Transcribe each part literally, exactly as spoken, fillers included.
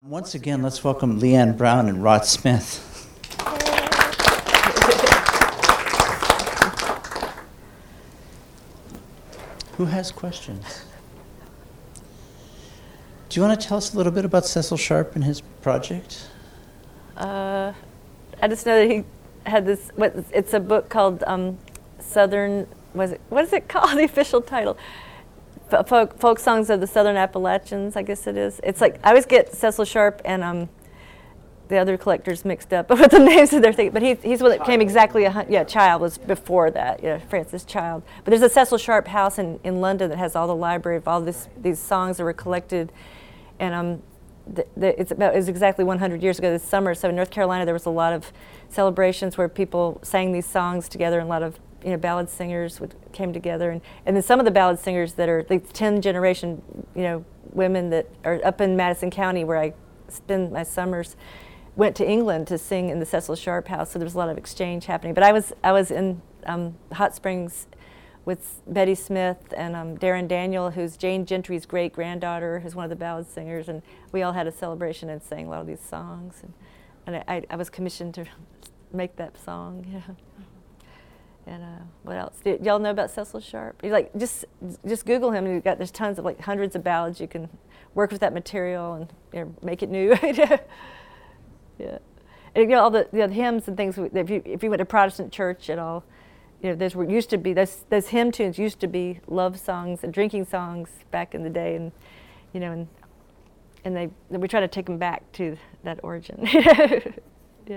Once again, let's welcome Leanne Brown and Rod Smith. Who has questions? Do you want to tell us a little bit about Cecil Sharp and his project? Uh, I just know that he had this, what, it's a book called um, Southern, was it, what is it called, the official title? Folk, folk Songs of the Southern Appalachians, I guess it is. It's like, I always get Cecil Sharp and um, the other collectors mixed up with the names of their thing, but he, he's one that came exactly, a, yeah, Child was before that, yeah, Francis Child. But there's a Cecil Sharp house in, in London that has all the library of all this, these songs that were collected, and um, the, the, it's about, it was exactly one hundred years ago this summer, so in North Carolina there was a lot of celebrations where people sang these songs together, and a lot of you know, ballad singers would, came together, and, and then some of the ballad singers that are like ten generation, you know, women that are up in Madison County where I spend my summers, went to England to sing in the Cecil Sharp house. So there was a lot of exchange happening. But I was I was in um, Hot Springs with Betty Smith and um, Darren Daniel, who's Jane Gentry's great granddaughter, who's one of the ballad singers, and we all had a celebration and sang a lot of these songs. And, and I, I was commissioned to make that song. Yeah. And uh, what else? Do y'all know about Cecil Sharp? You like just just Google him, and you've got there's tons of like hundreds of ballads. You can work with that material and you know, make it new. Yeah, and you know all the, the hymns and things. If you if you went to Protestant church at all, you know those were used to be those those hymn tunes used to be love songs and drinking songs back in the day, and you know and and they we try to take them back to that origin. Yeah.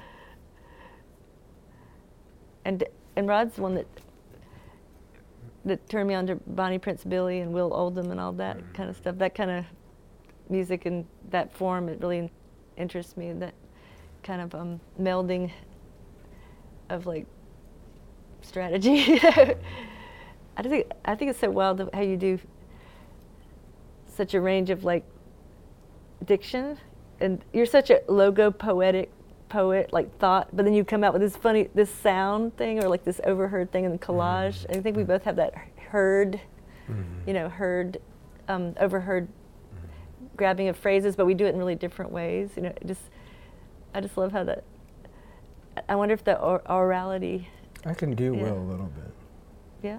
And. And Rod's the one that that turned me on to Bonnie Prince Billy and Will Oldham and all that mm-hmm. kind of stuff. That kind of music in that form, it really in- interests me. That kind of um, melding of like strategy. I think I think it's so wild how you do such a range of like diction, and you're such a logo poetic poet, like thought, but then you come out with this funny, this sound thing, or like this overheard thing in the collage. Mm-hmm. And I think we both have that heard, mm-hmm. you know, heard, um, overheard mm-hmm. grabbing of phrases, but we do it in really different ways. You know, it just, I just love how that, I wonder if the or- orality. I can do yeah. Will a little bit. Yeah.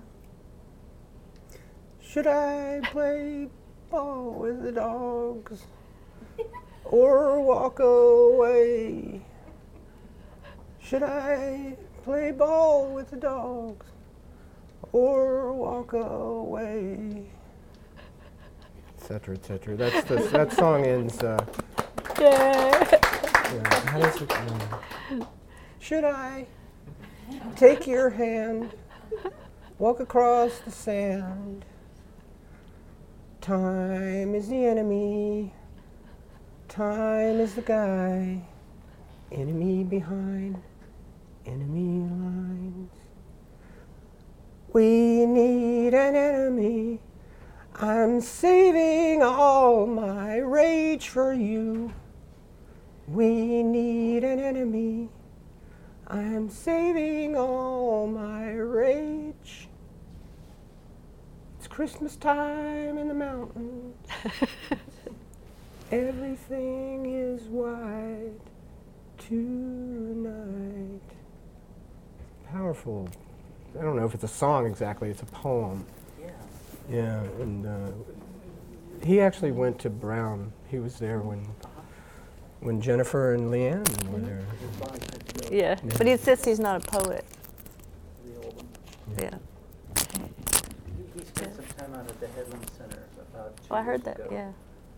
Should I play ball with the dogs or walk away? Should I play ball with the dogs or walk away? Et cetera, et cetera. That's the, that song ends. Uh, yeah. yeah. How does it end? Should I take your hand, walk across the sand? Time is the enemy. Time is the guy. Enemy behind. Enemy lines. We need an enemy. I'm saving all my rage for you. We need an enemy. I'm saving all my rage. It's Christmas time in the mountains. Everything is white tonight. Powerful. I don't know if it's a song exactly, it's a poem. Yeah. Yeah, and uh, he actually went to Brown. He was there when when Jennifer and Leanne were there. Yeah, yeah. But he insists he's not a poet. Yeah. Yeah. He, he spent some time out at the Headland Center about two Oh, I heard years that, ago. yeah.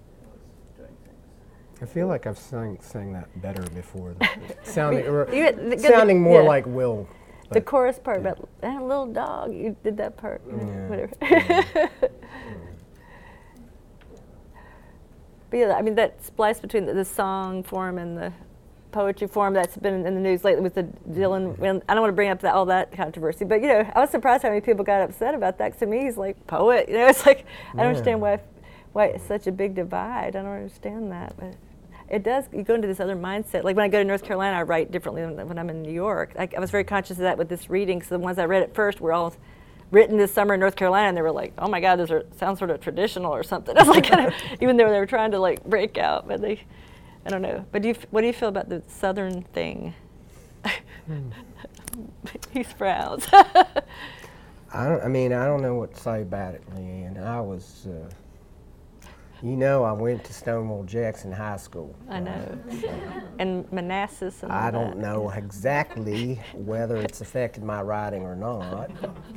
I feel like I've sang, sang that better before. sounding or, you, the, sounding more yeah. like Will. The chorus part yeah. about and a little dog, you did that part, you know, yeah. whatever. Yeah. But yeah, I mean that splice between the, the song form and the poetry form that's been in the news lately with the Dylan. When, I don't want to bring up that, all that controversy, but you know, I was surprised how many people got upset about that. 'Cause to me, he's like poet. You know, it's like I don't yeah. understand why why it's such a big divide. I don't understand that, but. It does, you go into this other mindset. Like when I go to North Carolina, I write differently than when I'm in New York. I, I was very conscious of that with this reading, so the ones I read at first were all written this summer in North Carolina, and they were like, oh my God, this are, sounds sort of traditional or something. I was like, kind of, even though they were trying to like break out, but they, I don't know. But do you, what do you feel about the Southern thing? Hmm. He frowns. I don't. I mean, I don't know what to say about it, Leanne. I was, uh, you know, I went to Stonewall Jackson High School. I know. And Manassas and all I don't that. know exactly whether it's affected my writing or not.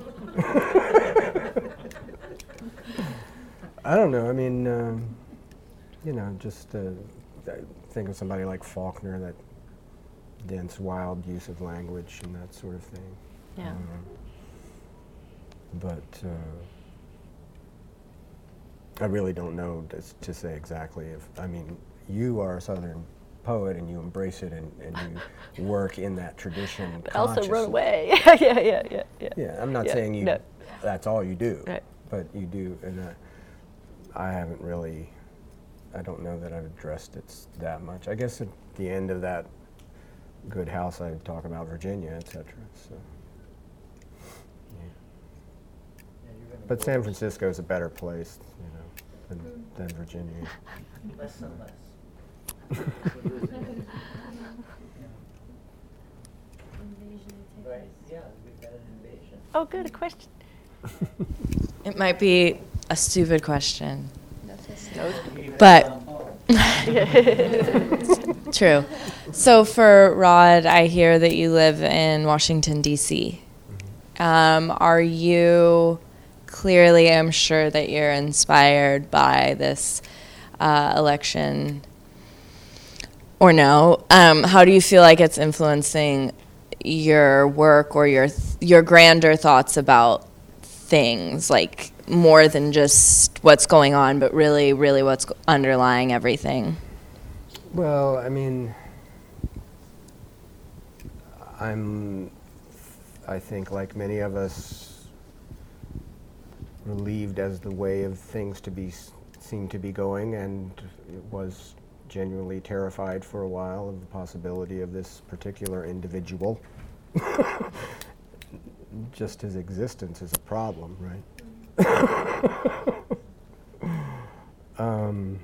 I don't know. I mean, um, you know, just uh, think of somebody like Faulkner, that dense, wild use of language and that sort of thing. Yeah. Um, but uh, I really don't know to, to say exactly if, I mean, you are a Southern poet and you embrace it and, and you work in that tradition. But also run away. yeah, yeah, yeah, yeah. Yeah, I'm not yeah, saying you. No. That's all you do, right. But you do, and uh, I haven't really. I don't know that I've addressed it that much. I guess at the end of that Good House, I talk about Virginia, et cetera. So. But San Francisco is a better place, you know, than, than Virginia. Less and less. Right, yeah, we've got an invasion. Oh, good, a question. It might be a stupid question, but true. So for Rod, I hear that you live in Washington, D C Um, are you... Clearly, I'm sure that you're inspired by this uh, election, or no? Um, how do you feel like it's influencing your work or your th- your grander thoughts about things, like more than just what's going on, but really, really what's underlying everything? Well, I mean, I'm, I think, like many of us, relieved as the way of things to be seemed to be going, and was genuinely terrified for a while of the possibility of this particular individual. Just his existence is a problem, right? um,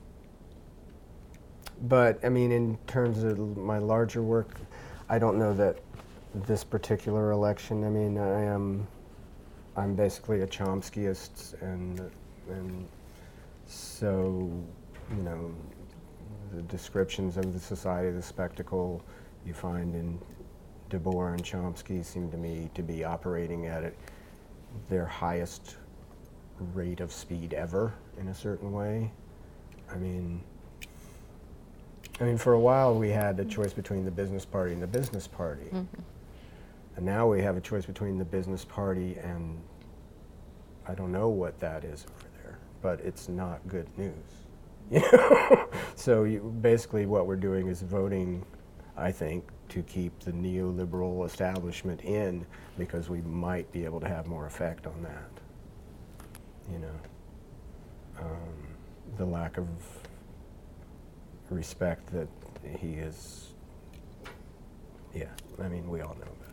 but I mean, in terms of my larger work, I don't know that this particular election, I mean, I am I'm basically a Chomskyist, and and so, you know, the descriptions of the Society of the Spectacle you find in Debord and Chomsky seem to me to be operating at it, their highest rate of speed ever, in a certain way. I mean, I mean, for a while we had a choice between the business party and the business party. Mm-hmm. And now we have a choice between the business party and I don't know what that is over there, but it's not good news. You know? So you, basically what we're doing is voting, I think, to keep the neoliberal establishment in, because we might be able to have more effect on that. You know, um, the lack of respect that he is, yeah, I mean, we all know about it.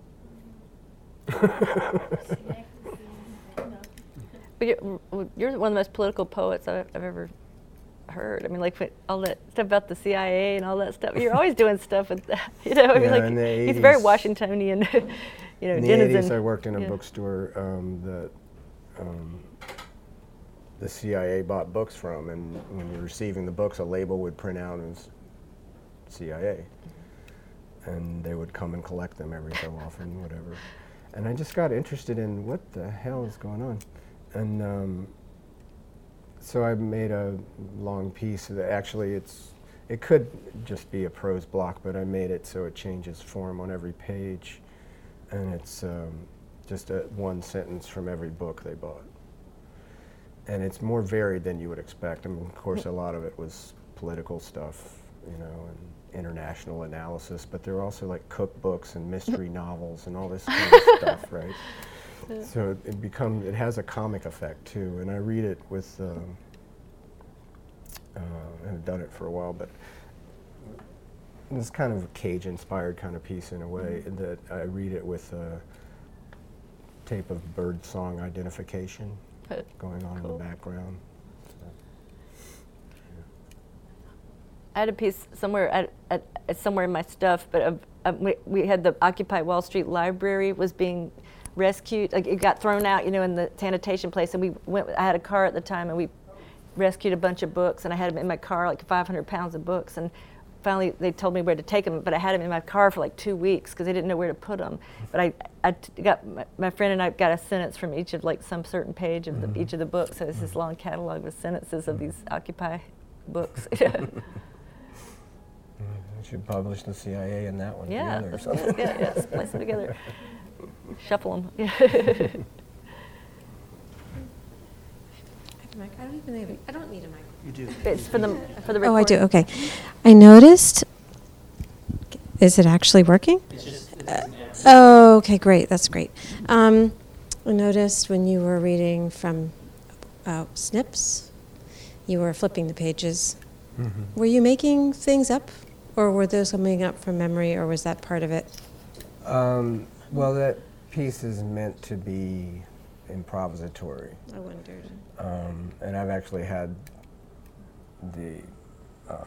But you're, you're one of the most political poets I've, I've ever heard. I mean, like all that stuff about the C I A and all that stuff. You're always doing stuff with that. You know, I mean, yeah, like in the he's eighties, very Washingtonian. You know, in the denizen. eighties, I worked in a yeah. bookstore um, that um, the C I A bought books from, and when you're receiving the books, a label would print out as C I A, and they would come and collect them every so often, whatever. And I just got interested in what the hell is going on. And um, so I made a long piece that actually it's, it could just be a prose block, but I made it so it changes form on every page. And it's um, just a, one sentence from every book they bought. And it's more varied than you would expect. I mean, of course, a lot of it was political stuff, you know, and international analysis, but there are also like cookbooks and mystery novels and all this kind of stuff, right? Yeah. So it, it becomes, it has a comic effect too, and I read it with, um, uh, I haven't done it for a while, but it's kind of a Cage-inspired kind of piece in a way, mm-hmm. that I read it with uh, tape of bird song identification going on Cool. in the background. So, I had a piece somewhere at, at, at somewhere in my stuff, but uh, uh, we, we had the Occupy Wall Street Library was being rescued. Like it got thrown out, you know, in the sanitation place, and we went. I had a car at the time, and we rescued a bunch of books, and I had them in my car, like five hundred pounds of books, and finally they told me where to take them, but I had them in my car for like two weeks because they didn't know where to put them. But I, I t- got my, my friend and I got a sentence from each of like some certain page of Mhm. the, each of the books. So it's this long catalog with sentences of these Occupy books. we should publish the C I A in that one Yeah, together or let's, something. yeah, yeah, let's place them together. Shuffle them. Yeah. Mic. I don't even need a, I don't need a mic. You do. It's for the for the Oh, I do. recording. Okay. I noticed. Is it actually working? It's just, it's an ad. Oh, okay, great. That's great. Um, I noticed when you were reading from uh, Snips, you were flipping the pages. Mhm. Were you making things up, or were those coming up from memory, or was that part of it? Um, well, that piece is meant to be improvisatory. I wondered. Um, and I've actually had the um,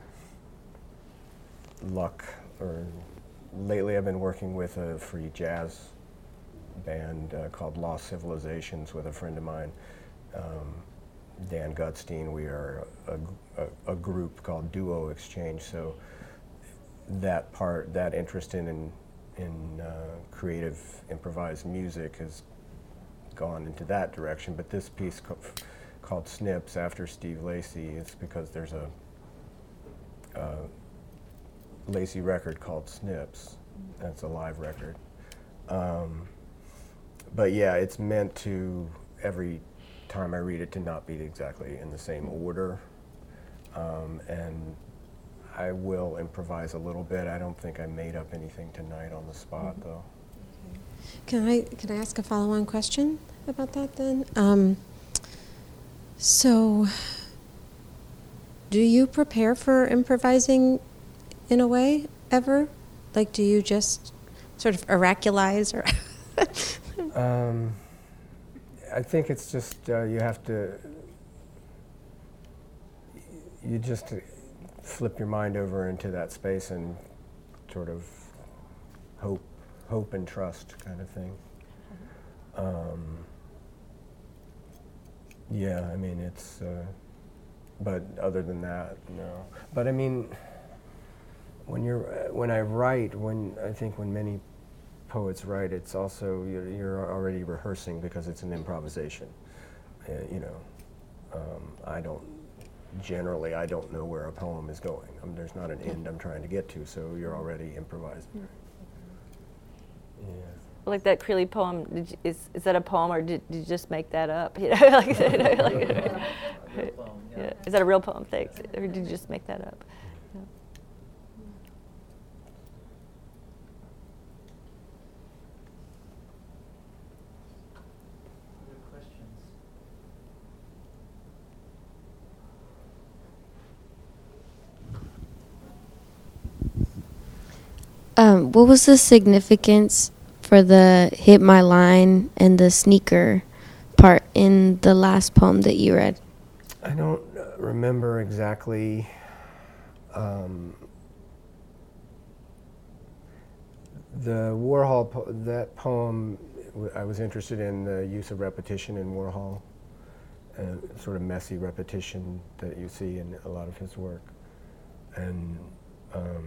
luck, or lately I've been working with a free jazz band uh, called Lost Civilizations with a friend of mine, um, Dan Gutstein. We are a, a, a group called Duo Exchange, so that part, that interest in, in, in uh, creative improvised music has gone into that direction, but this piece co- called Snips after Steve Lacy, it's because there's a uh, Lacy record called Snips. That's a live record. Um, but yeah, it's meant to, every time I read it, to not be exactly in the same order. Um, and I will improvise a little bit. I don't think I made up anything tonight on the spot, though. Can I can I ask a follow-on question about that then? Um, so, do you prepare for improvising in a way ever? Like, do you just sort of oraculize or? Um, I think it's just uh, you have to, you just uh, flip your mind over into that space and sort of hope, hope and trust kind of thing. Um, yeah, I mean it's, uh, but other than that, no. But I mean, when you're, uh, when I write, when I think when many poets write, it's also, you're, you're already rehearsing because it's an improvisation. Uh, you know, um, I don't, generally I don't know where a poem is going. Um, there's not an end I'm trying to get to, so you're already improvising. Yeah. Like that Creeley poem, did you, is is that a poem or did, did you just make that up? You know, like, you know, like, A real poem, yeah. yeah. Is that a real poem? Thanks. Or did you just make that up? Yeah. Other questions? Um, what was the significance for the hit my line and the sneaker part in the last poem that you read? I don't uh, remember exactly. Um, the Warhol, po- that poem, w- I was interested in the use of repetition in Warhol, uh, sort of messy repetition that you see in a lot of his work. And um,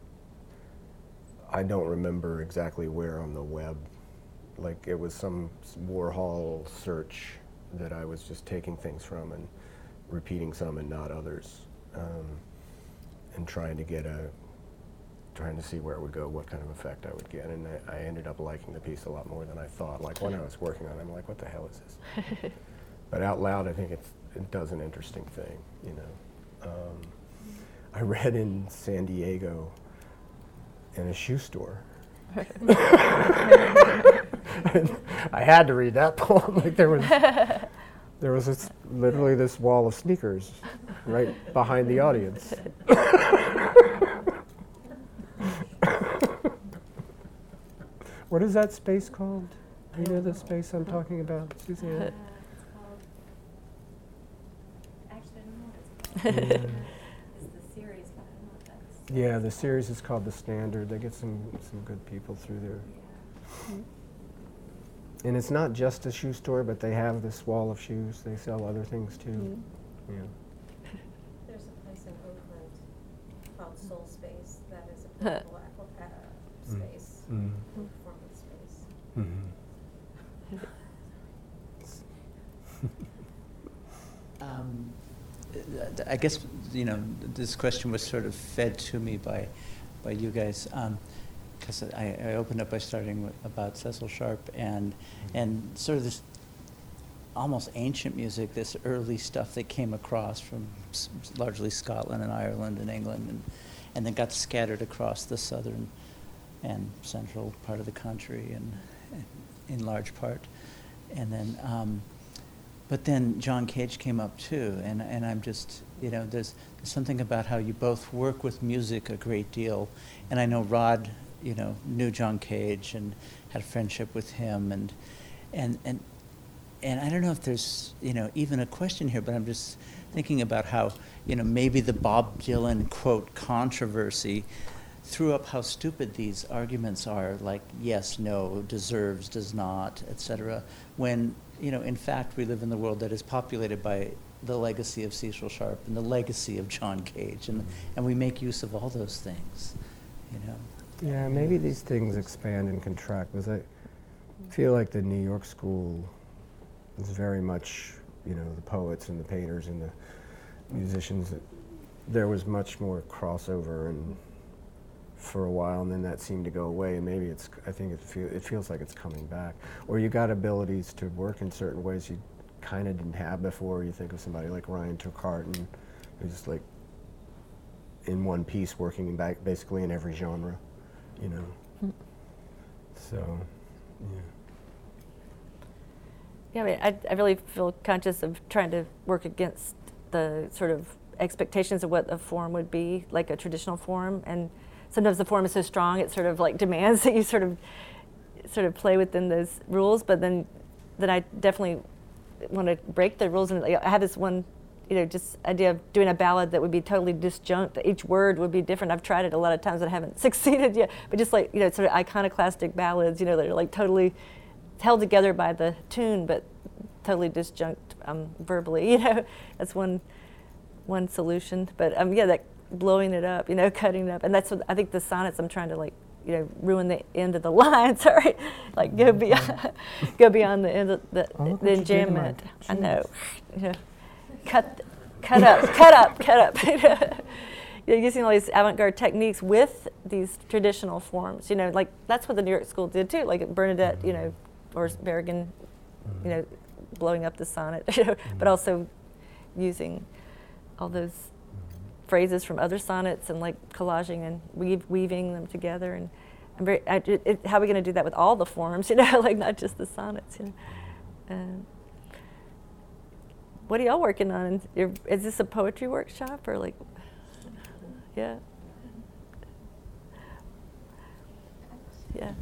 I don't remember exactly where on the web. Like it was some s- Warhol search that I was just taking things from and repeating some and not others, um, and trying to get a, trying to see where it would go, what kind of effect I would get. And I, I ended up liking the piece a lot more than I thought. Like when I was working on it, I'm like, what the hell is this? But out loud, I think it's, it does an interesting thing, you know. Um, I read in San Diego in a shoe store. I had to read that poem. Like there was, there was this, literally this wall of sneakers right behind the audience. What is that space called? You know the space I'm talking about, Suzanne? Yeah. Yeah, the series is called The Standard. They get some, some good people through there. Mm-hmm. And it's not just a shoe store, but they have this wall of shoes. They sell other things too. Mm-hmm. Yeah. There's a place in Oakland called Soul Space that is a portable uh, space, mm-hmm. performance space. Mm-hmm. Um, I guess, you know, this question was sort of fed to me by, by you guys, because um, I, I opened up by starting with, about Cecil Sharp and and sort of this almost ancient music, this early stuff that came across from s- largely Scotland and Ireland and England, and and then got scattered across the southern and central part of the country, and, and in large part, and then. Um, But then John Cage came up too, and, and I'm just, you know, there's, there's something about how you both work with music a great deal. And I know Rod, you know, knew John Cage and had a friendship with him. And, and, and, and I don't know if there's, you know, even a question here, but I'm just thinking about how, you know, maybe the Bob Dylan, quote, controversy threw up how stupid these arguments are, like yes, no, deserves, does not, et cetera, when, you know, in fact, we live in the world that is populated by the legacy of Cecil Sharp and the legacy of John Cage, and and we make use of all those things, you know. Yeah, maybe these things expand and contract, because I feel like the New York school is very much, you know, the poets and the painters and the musicians. That there was much more crossover and for a while, and then that seemed to go away, and maybe it's, I think it, feel, it feels like it's coming back. Or you got abilities to work in certain ways you kind of didn't have before. You think of somebody like Ryan Tokarten, who's just like in one piece working in back basically in every genre, you know. Mm. So, yeah. Yeah, I mean, I, I really feel conscious of trying to work against the sort of expectations of what a form would be, like a traditional form, and sometimes the form is so strong it sort of like demands that you sort of sort of play within those rules, but then then I definitely want to break the rules. And I have this one, you know, just idea of doing a ballad that would be totally disjunct. Each word would be different. I've tried it a lot of times and I haven't succeeded yet, but just like, you know, sort of iconoclastic ballads, you know, that are like totally held together by the tune, but totally disjunct um, verbally, you know. That's one one solution. But um, yeah, that blowing it up, you know, cutting it up. And that's what I think the sonnets, I'm trying to like, you know, ruin the end of the line, sorry. Like go beyond, go beyond the end of the, Oh, the enjambment. I know. You know, cut, cut up, cut up, cut up. You know, you're using all these avant-garde techniques with these traditional forms, you know, like that's what the New York School did too, like Bernadette, you know, or Berrigan, you know, blowing up the sonnet, you know, but also using all those phrases from other sonnets and like collaging and weave, weaving them together. And I'm very, I, it, it, how are we going to do that with all the forms, you know, like not just the sonnets, you know? Uh, what are y'all working on? You're, is this a poetry workshop or like, yeah? Yeah.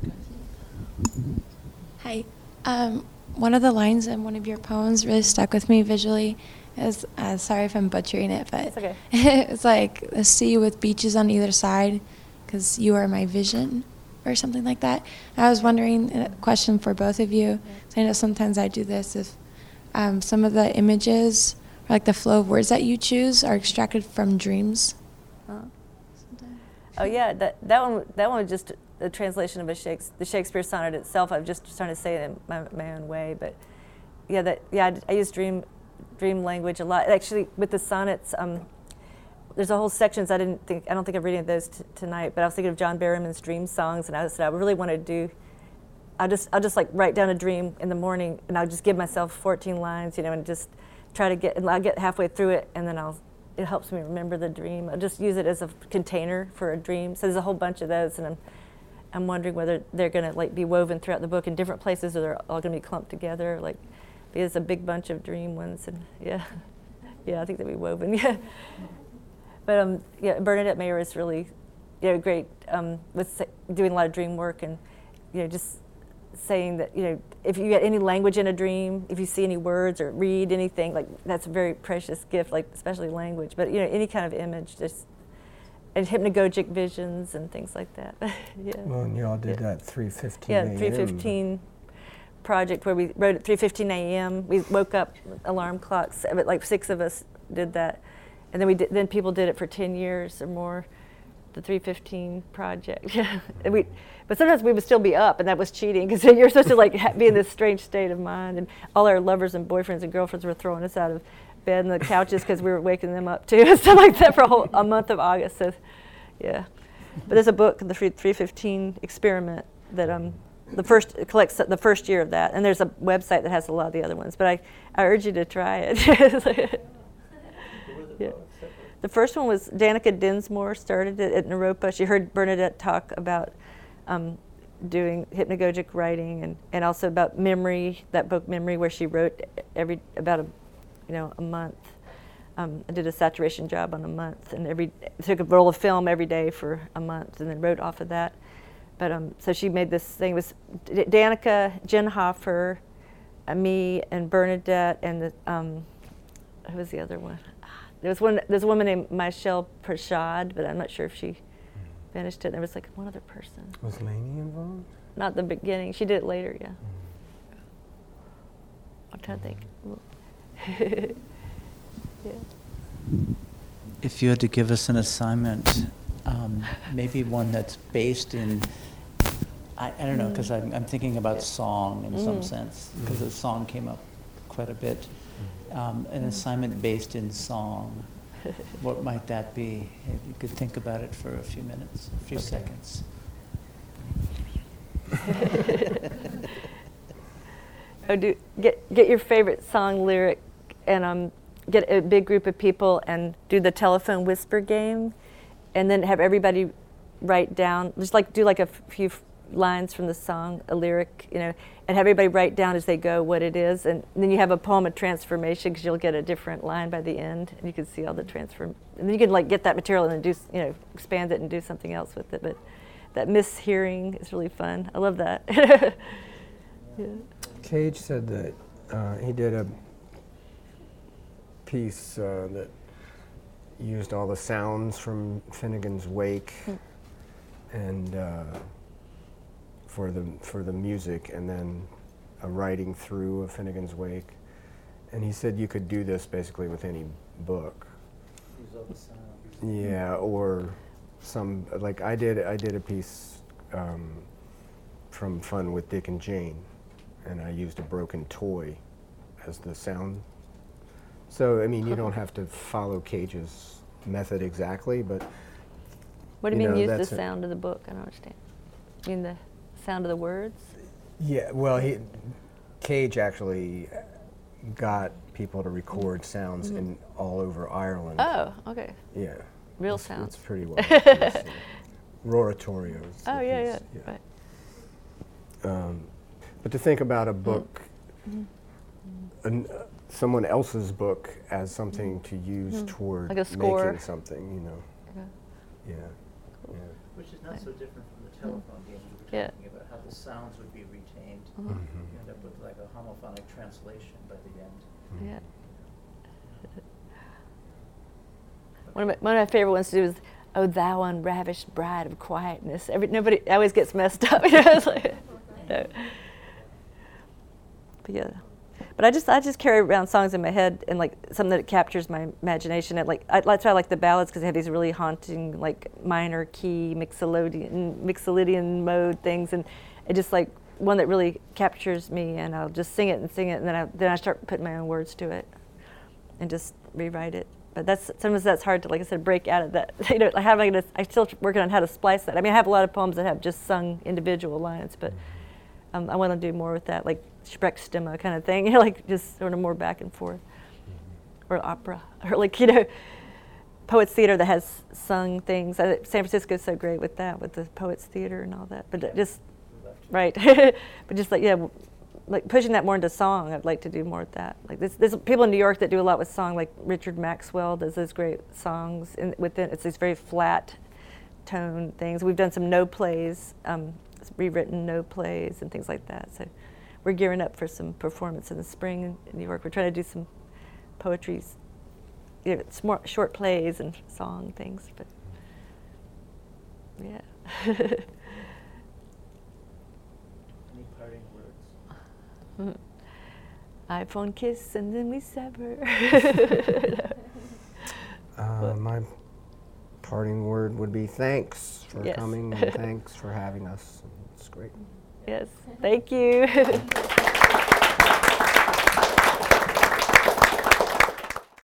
Hi. Um, one of the lines in one of your poems really stuck with me visually. Is, uh, sorry if I'm butchering it, but It's okay. it's like a sea with beaches on either side, because you are my vision, or something like that. And I was wondering, a question for both of you. So I know sometimes I do this. If um, some of the images, or like the flow of words that you choose, are extracted from dreams. Huh? Oh yeah, that that one that one was just a translation of a Shakespeare, the Shakespeare sonnet itself. I'm just trying to say it in my, my own way, but yeah, that yeah, I, I use dream. dream language a lot. Actually, with the sonnets, um, there's a whole sections I didn't think, I don't think I'm reading those t- tonight, but I was thinking of John Berryman's dream songs, and I said I really want to do, I'll just, I'll just like write down a dream in the morning, and I'll just give myself fourteen lines, you know, and just try to get, and I'll get halfway through it, and then I'll, it helps me remember the dream. I'll just use it as a container for a dream. So there's a whole bunch of those, and I'm, I'm wondering whether they're going to like be woven throughout the book in different places, or they're all going to be clumped together, like. There's a big bunch of dream ones, and yeah, yeah, I think they'll be woven, yeah. But um, yeah, Bernadette Mayer is really, you know, great um, with doing a lot of dream work, and you know, just saying that, you know, if you get any language in a dream, if you see any words or read anything, like that's a very precious gift, like especially language, but you know, any kind of image, just, and hypnagogic visions and things like that. Yeah. Well, and y'all did Yeah. that three fifteen Yeah, three fifteen project where we wrote at three fifteen a m We woke up alarm clocks, but like six of us did that. And then we did, then people did it for ten years or more, the three fifteen project. and we, but sometimes we would still be up, and that was cheating, because you're supposed to like ha- be in this strange state of mind. And all our lovers and boyfriends and girlfriends were throwing us out of bed and the couches because we were waking them up too, and stuff like that for a whole a month of August. So, yeah. But there's a book, the three fifteen Experiment, that um the first it collects the first year of that, and there's a website that has a lot of the other ones. But I, I urge you to try it. Yeah. The first one was Danica Dinsmore started it at Naropa. She heard Bernadette talk about um, doing hypnagogic writing, and, and also about memory, that book Memory, where she wrote every about a you know a month. Um, I did a saturation job on a month, and every took a roll of film every day for a month, and then wrote off of that. But um, so she made this thing. It was D- Danica, Jen Hoffer, uh, me, and Bernadette, and the um, who was the other one? There was one. There's a woman named Michelle Prashad, but I'm not sure if she finished it. There was like one other person. Was Lainey involved? Not the beginning. She did it later. Yeah. I'm trying to think. Yeah. If you had to give us an assignment, um, maybe one that's based in, I, I don't know, because I'm, I'm thinking about song in some Mm. sense, because the song came up quite a bit. Um, an assignment based in song, what might that be? If you could think about it for a few minutes, a few Okay. seconds. Oh, do get get your favorite song lyric, and um, get a big group of people and do the telephone whisper game, and then have everybody write down, just like do like a f- few f- lines from the song, a lyric, you know, and have everybody write down as they go what it is, and then you have a poem of transformation, because you'll get a different line by the end, and you can see all the transform, and then you can like get that material and then do, s- you know, expand it and do something else with it. But that mishearing is really fun. I love that. Yeah. Cage said that uh, he did a piece uh, that used all the sounds from Finnegan's Wake, Mm. and uh, for the for the music, and then a writing through of Finnegan's Wake. And he said you could do this basically with any book. Use all the sounds. Yeah, or some, like I did I did a piece um, from Fun with Dick and Jane, and I used a broken toy as the sound. So I mean, you don't have to follow Cage's method exactly, but What do you, You mean know, use the that's a- sound of the book? I don't understand. You mean the sound of the words? yeah, well, he Cage actually got people to record sounds in all over Ireland. Oh, okay. Yeah. Real It's- sounds. It's pretty well. It's, uh, Roratorios. Oh, if yeah, he's- yeah. Right. Um, but to think about a book, an, uh, someone else's book as something to use toward Like a score. making something, you know. Okay. Yeah. Yeah. Which is not so different from the telephone game we were Yeah. talking about, how the sounds would be retained. Mhm. Mhm. You end up with like a homophonic translation by the end. Yeah. One of my, one of my favorite ones to do is, "Oh, thou unravished bride of quietness." Every nobody always gets messed up. You know, it's like, no. But yeah, but I just I just carry around songs in my head, and like something that captures my imagination. And like I, that's why I like the ballads, because they have these really haunting like minor key mixolydian mixolydian mode things, and it just like one that really captures me, and I'll just sing it and sing it, and then I then I start putting my own words to it, and just rewrite it. But that's sometimes that's hard to, like I said, break out of that. You know, like how am I going to? I'm still working on how to splice that. I mean, I have a lot of poems that have just sung individual lines, but um, I want to do more with that, like Sprechstimme kind of thing. You know, like just sort of more back and forth, or opera, or like you know, Poets Theater that has sung things. I, San Francisco's so great with that, with the Poets Theater and all that. But it just right, but just like yeah. w- like pushing that more into song, I'd like to do more with that. Like there's, there's people in New York that do a lot with song, like Richard Maxwell does those great songs. And within it's these very flat tone things. We've done some no plays um, rewritten no plays and things like that. So we're gearing up for some performance in the spring in New York. We're trying to do some poetry, you know, smart, short plays and song things, but yeah. Any parting words? iPhone kiss and then we sever. Uh, my parting word would be thanks for Yes. coming and thanks for having us. It's great. Yes, thank you.